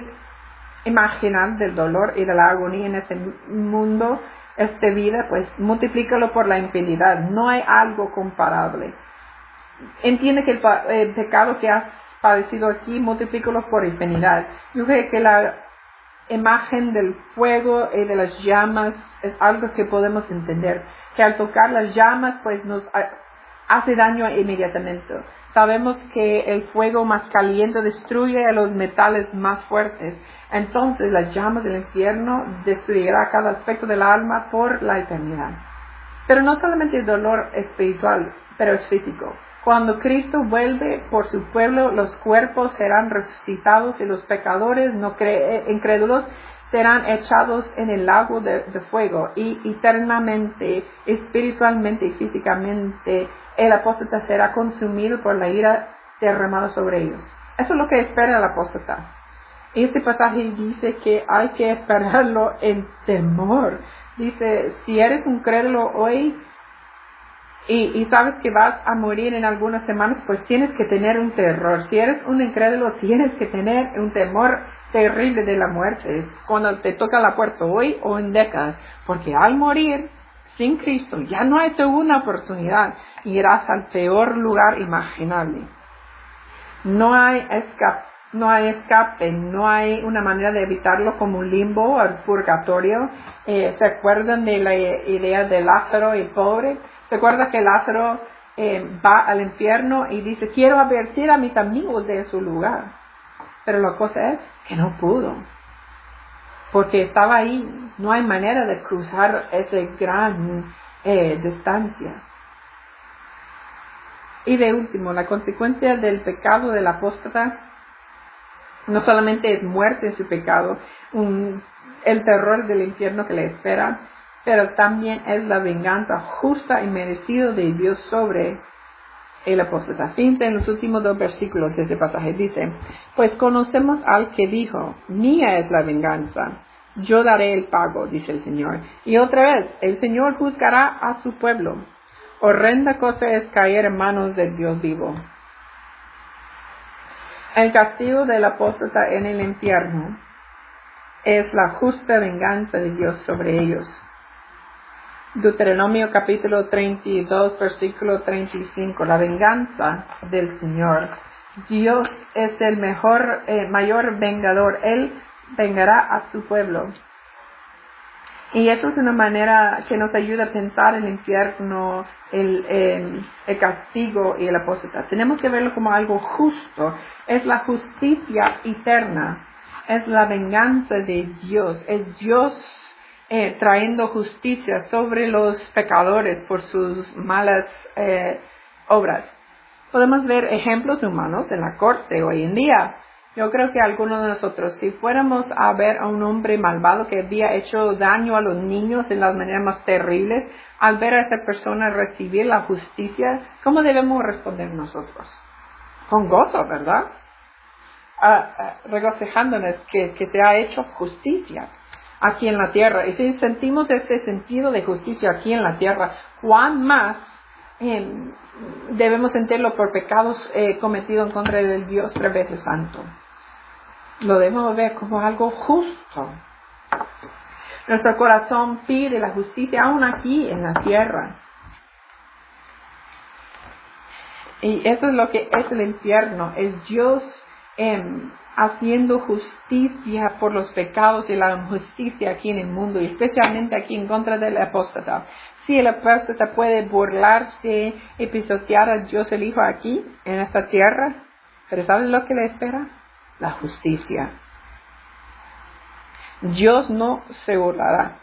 imaginar del dolor y de la agonía en este mundo, esta vida, pues multiplícalo por la infinidad. No hay algo comparable. Entiende que el, el pecado que has padecido aquí, multiplícalo por infinidad. Yo creo que la imagen del fuego y de las llamas es algo que podemos entender. Que al tocar las llamas, pues nos hace daño inmediatamente. Sabemos que el fuego más caliente destruye a los metales más fuertes. Entonces las llamas del infierno destruirá cada aspecto del alma por la eternidad. Pero no solamente el dolor espiritual, pero es físico. Cuando Cristo vuelve por su pueblo, los cuerpos serán resucitados y los pecadores no cre- incrédulos serán echados en el lago de, de fuego y eternamente, espiritualmente y físicamente, el apóstata será consumido por la ira derramada sobre ellos. Eso es lo que espera el apóstata. Este pasaje dice que hay que esperarlo en temor. Dice, si eres un crédulo hoy y, y sabes que vas a morir en algunas semanas, pues tienes que tener un terror. Si eres un incrédulo, tienes que tener un temor terrible de la muerte cuando te toca la puerta hoy o en décadas, porque al morir sin Cristo ya no hay segunda oportunidad y irás al peor lugar imaginable. No hay escape, no hay escape, no hay una manera de evitarlo como un limbo o el purgatorio. Eh, ¿Se acuerdan de la idea de Lázaro y pobre? ¿Se acuerdan que Lázaro eh, va al infierno y dice, quiero advertir a mis amigos de su lugar? Pero la cosa es que no pudo, porque estaba ahí. No hay manera de cruzar esa gran eh, distancia. Y de último, la consecuencia del pecado del apóstata no solamente es muerte en su pecado, un, el terror del infierno que le espera, pero también es la venganza justa y merecida de Dios sobre el apóstata. Fíjense en los últimos dos versículos de este pasaje. Dice, pues conocemos al que dijo, mía es la venganza, yo daré el pago, dice el Señor. Y otra vez, el Señor juzgará a su pueblo. Horrenda cosa es caer en manos del Dios vivo. El castigo del apóstata en el infierno es la justa venganza de Dios sobre ellos. Deuteronomio capítulo treinta y dos, versículo treinta y cinco. La venganza del Señor. Dios es el mejor, eh, mayor vengador. Él vengará a su pueblo. Y eso es una manera que nos ayuda a pensar el infierno, el, el, el castigo y el apóstata. Tenemos que verlo como algo justo. Es la justicia eterna. Es la venganza de Dios. Es Dios eh, trayendo justicia sobre los pecadores por sus malas eh, obras. Podemos ver ejemplos humanos en la corte hoy en día. Yo creo que algunos de nosotros, si fuéramos a ver a un hombre malvado que había hecho daño a los niños en las maneras más terribles, al ver a esa persona recibir la justicia, ¿cómo debemos responder nosotros? Con gozo, ¿verdad? Ah, ah, regocijándonos que, que te ha hecho justicia aquí en la tierra. Y si sentimos este sentido de justicia aquí en la tierra, ¿cuán más eh, debemos sentirlo por pecados eh, cometidos en contra del Dios tres veces santo? Lo debemos ver como algo justo. Nuestro corazón pide la justicia aún aquí en la tierra. Y eso es lo que es el infierno. Es Dios eh, haciendo justicia por los pecados y la injusticia aquí en el mundo. Y especialmente aquí en contra del apóstata. Si el apóstata puede burlarse y pisotear a Dios el Hijo aquí en esta tierra. Pero ¿sabes lo que le espera? La justicia. Dios no se burlará.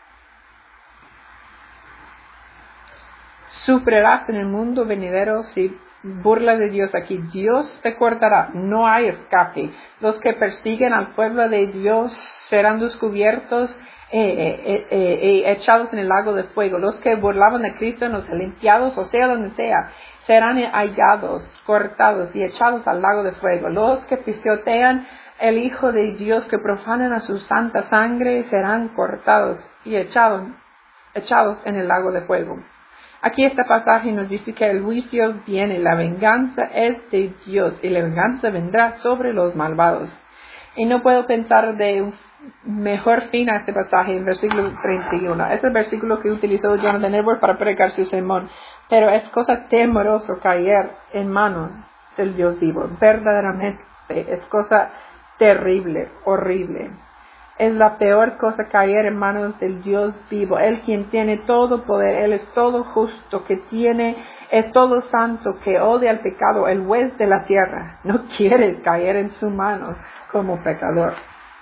Sufrirás en el mundo venidero si burlas de Dios aquí. Dios te cortará. No hay escape. Los que persiguen al pueblo de Dios serán descubiertos e eh, eh, eh, eh, echados en el lago de fuego. Los que burlaban de Cristo en los limpiados, o sea, donde sea, serán hallados, cortados y echados al lago de fuego. Los que pisotean el Hijo de Dios, que profanan a su santa sangre, serán cortados y echados, echados en el lago de fuego. Aquí este pasaje nos dice que el juicio viene, la venganza es de Dios y la venganza vendrá sobre los malvados. Y no puedo pensar de un mejor fin a este pasaje en versículo treinta y uno. Es el versículo que utilizó Jonathan Edwards para predicar su sermón. Pero es cosa temerosa caer en manos del Dios vivo. Verdaderamente es cosa terrible, horrible. Es la peor cosa caer en manos del Dios vivo. Él quien tiene todo poder, Él es todo justo, que tiene, es todo santo, que odia el pecado, el juez de la tierra. No quiere caer en su mano como pecador.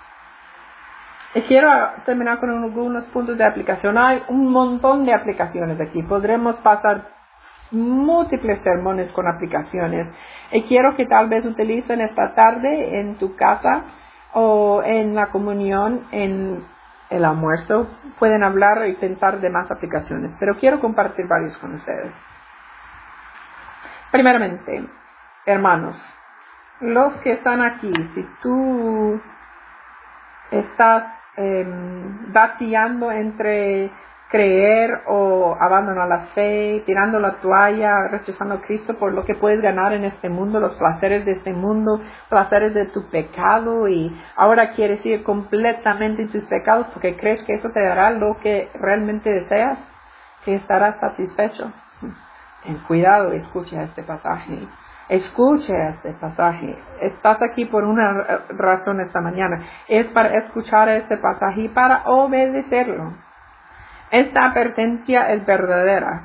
Y quiero terminar con algunos puntos de aplicación. Hay un montón de aplicaciones aquí. Podremos pasar múltiples sermones con aplicaciones. Y quiero que tal vez utilicen esta tarde en tu casa o en la comunión, en el almuerzo. Pueden hablar y pensar de más aplicaciones. Pero quiero compartir varios con ustedes. Primeramente, hermanos, los que están aquí, si tú estás eh, vacillando entre creer o abandonar la fe, tirando la toalla, rechazando a Cristo por lo que puedes ganar en este mundo, los placeres de este mundo, placeres de tu pecado, y ahora quieres ir completamente en tus pecados porque crees que eso te dará lo que realmente deseas, que estarás satisfecho. Ten cuidado, escucha este pasaje. Escuche este pasaje. Estás aquí por una razón esta mañana. Es para escuchar este pasaje y para obedecerlo. Esta advertencia es verdadera.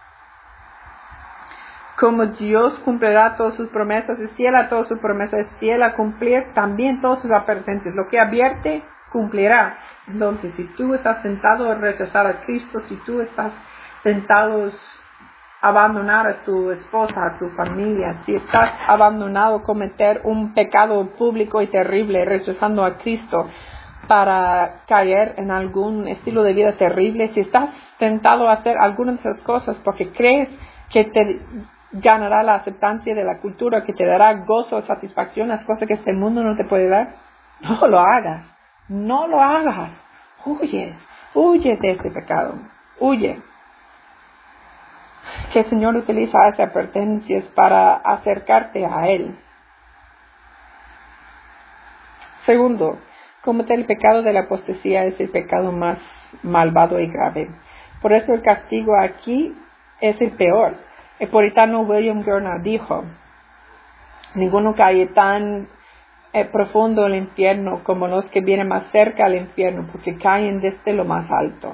Como Dios cumplirá todas sus promesas, es fiel a todas sus promesas, es fiel a cumplir también todas sus advertencias. Lo que advierte, cumplirá. Entonces, si tú estás tentado a rechazar a Cristo, si tú estás tentado abandonar a tu esposa, a tu familia, si estás abandonado a cometer un pecado público y terrible, rechazando a Cristo para caer en algún estilo de vida terrible, si estás tentado a hacer algunas de esas cosas porque crees que te ganará la aceptancia de la cultura, que te dará gozo o satisfacción, las cosas que este mundo no te puede dar, no lo hagas, no lo hagas, huye, huye de este pecado, huye. Que el Señor utiliza esas advertencias para acercarte a Él. Segundo, cometer el pecado de la apostasía es el pecado más malvado y grave. Por eso el castigo aquí es el peor. El puritano William Gurnall dijo, ninguno cae tan eh, profundo el infierno como los que vienen más cerca al infierno, porque caen desde lo más alto.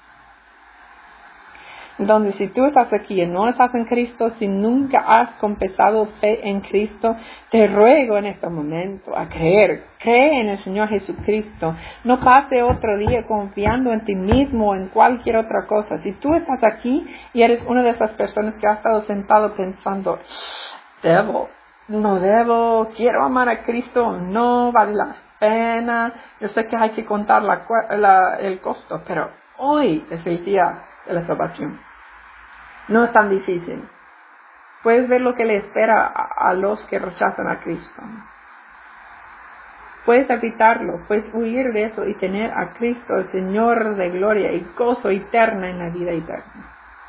Entonces, si tú estás aquí y no estás en Cristo, si nunca has confesado fe en Cristo, te ruego en este momento a creer. Cree en el Señor Jesucristo. No pase otro día confiando en ti mismo o en cualquier otra cosa. Si tú estás aquí y eres una de esas personas que ha estado sentado pensando, debo, no debo, quiero amar a Cristo, no vale la pena. Yo sé que hay que contar la, la, el costo, pero hoy es el día de la salvación. No es tan difícil. Puedes ver lo que le espera a, a los que rechazan a Cristo. Puedes evitarlo, puedes huir de eso y tener a Cristo, el Señor de gloria y gozo eterno en la vida eterna.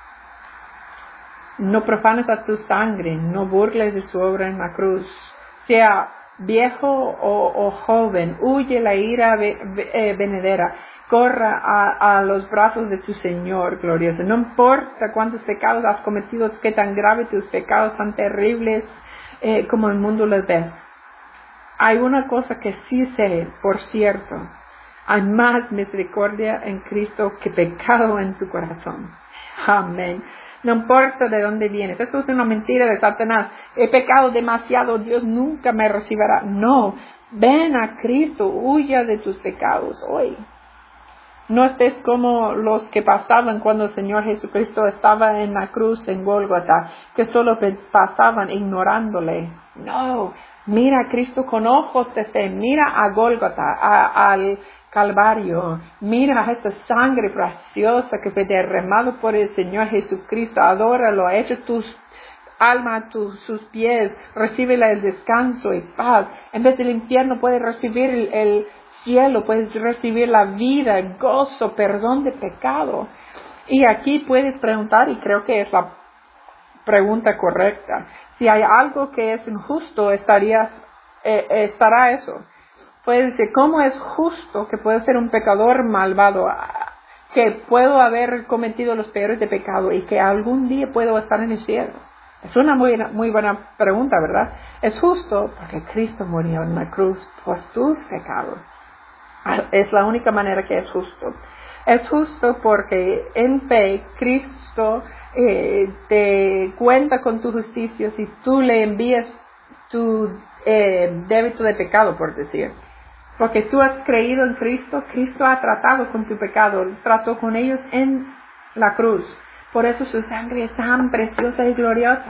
No profanes a tu sangre, no burles de su obra en la cruz. Sea viejo o, o joven, huye la ira ve, ve, eh, venidera. Corra a, a los brazos de tu Señor glorioso. No importa cuántos pecados has cometido, qué tan graves tus pecados, tan terribles eh, como el mundo los ve. Hay una cosa que sí sé, por cierto. Hay más misericordia en Cristo que pecado en tu corazón. Amén. No importa de dónde vienes. Eso es una mentira de Satanás. He pecado demasiado, Dios nunca me recibirá. No. Ven a Cristo, huya de tus pecados hoy. No estés como los que pasaban cuando el Señor Jesucristo estaba en la cruz en Gólgota, que solo pasaban ignorándole. No, mira a Cristo con ojos de fe, mira a Gólgota, a, al Calvario, mira a esta sangre preciosa que fue derramada por el Señor Jesucristo, adóralo, ha hecho tus alma a tus, sus pies, recíbela el descanso y paz. En vez del infierno puedes recibir el, el cielo, puedes recibir la vida, el gozo, perdón de pecado. Y aquí puedes preguntar, y creo que es la pregunta correcta, si hay algo que es injusto, estaría, eh, estará eso. Puedes decir, ¿cómo es justo que puedo ser un pecador malvado, que puedo haber cometido los peores de pecado y que algún día puedo estar en el cielo? Es una muy, muy buena pregunta, ¿verdad? Es justo porque Cristo murió en la cruz por tus pecados. Es la única manera que es justo. Es justo porque en fe Cristo eh, te cuenta con tu justicia si tú le envías tu eh, débito de pecado, por decir. Porque tú has creído en Cristo, Cristo ha tratado con tu pecado, trató con ellos en la cruz. Por eso su sangre es tan preciosa y gloriosa.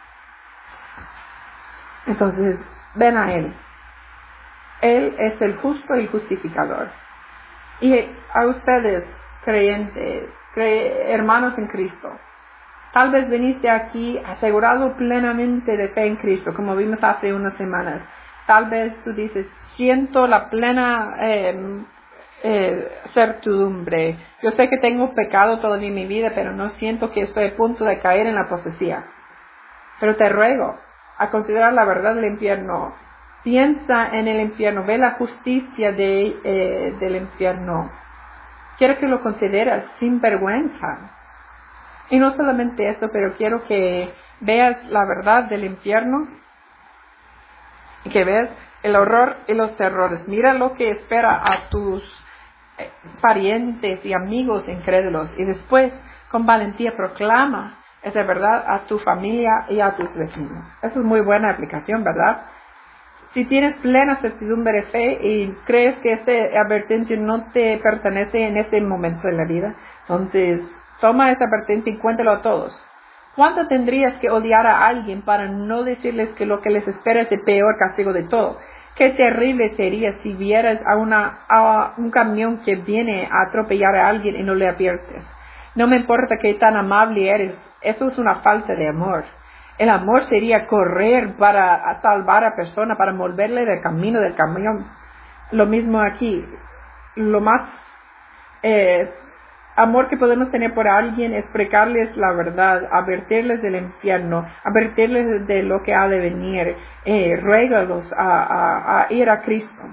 Entonces, ven a Él. Él es el justo y justificador. Y a ustedes, creyentes, cre- hermanos en Cristo, tal vez viniste aquí asegurado plenamente de fe en Cristo, como vimos hace unas semanas. Tal vez tú dices, siento la plena eh, eh, certidumbre. Yo sé que tengo pecado todavía en mi vida, pero no siento que estoy a punto de caer en la apostasía. Pero te ruego a considerar la verdad del infierno. Piensa en el infierno, ve la justicia de, eh, del infierno. Quiero que lo consideres sin vergüenza. Y no solamente eso, pero quiero que veas la verdad del infierno y que veas el horror y los terrores. Mira lo que espera a tus eh, parientes y amigos incrédulos y después con valentía proclama esa verdad a tu familia y a tus vecinos. Eso es muy buena aplicación, ¿verdad? Si tienes plena certidumbre de fe y crees que esta advertencia no te pertenece en este momento de la vida, entonces toma esta advertencia y cuéntalo a todos. ¿Cuánto tendrías que odiar a alguien para no decirles que lo que les espera es el peor castigo de todo? Qué terrible sería si vieras a, una, a un camión que viene a atropellar a alguien y no le adviertes. No me importa qué tan amable eres, eso es una falta de amor. El amor sería correr para salvar a la persona, para moverle del camino del camión. Lo mismo aquí. Lo más eh, amor que podemos tener por alguien es explicarles la verdad, advertirles del infierno, advertirles de lo que ha de venir, eh, ruégalos a, a, a ir a Cristo.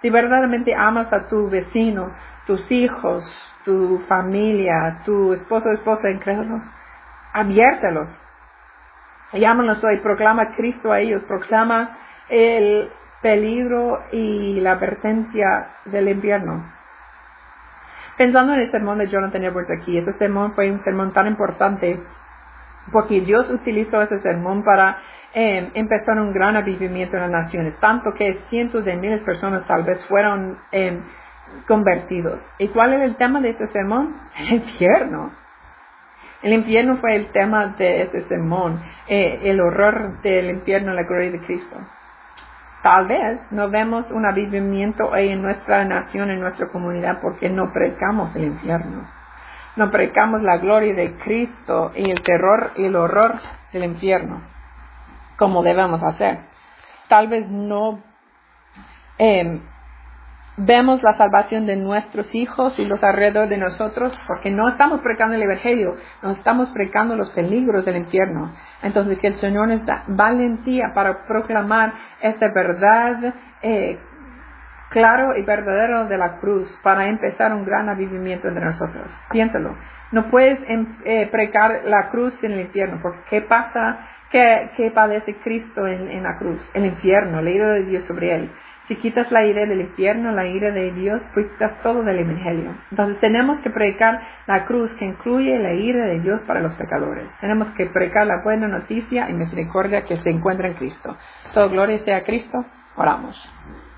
Si verdaderamente amas a tu vecino, tus hijos, tu familia, tu esposo o esposa incrédulo, aviértelos. Llámalos hoy, proclama a Cristo a ellos, proclama el peligro y la advertencia del infierno. Pensando en el sermón de Jonathan Edwards aquí, ese sermón fue un sermón tan importante porque Dios utilizó ese sermón para eh, empezar un gran avivamiento en las naciones, tanto que cientos de miles de personas tal vez fueron eh, convertidos. ¿Y cuál era el tema de ese sermón? El infierno. El infierno fue el tema de ese sermón, eh, el horror del infierno, la gloria de Cristo. Tal vez no vemos un avivamiento hoy en nuestra nación, en nuestra comunidad, porque no predicamos el infierno. No predicamos la gloria de Cristo y el terror y el horror del infierno, como debemos hacer. Tal vez no eh, vemos la salvación de nuestros hijos y los alrededor de nosotros, porque no estamos predicando el evangelio, no estamos predicando los peligros del infierno. Entonces que el Señor nos da valentía para proclamar esta verdad eh, claro y verdadero de la cruz, para empezar un gran avivamiento entre nosotros. Piénsalo. No puedes eh, predicar la cruz en el infierno, porque ¿qué pasa? ¿Qué, qué padece Cristo en, en la cruz? El infierno, la ira de Dios sobre él. Si quitas la ira del infierno, la ira de Dios, pues quitas todo del evangelio. Entonces tenemos que predicar la cruz, que incluye la ira de Dios para los pecadores. Tenemos que predicar la buena noticia y misericordia que se encuentra en Cristo. Todo gloria sea a Cristo. Oramos.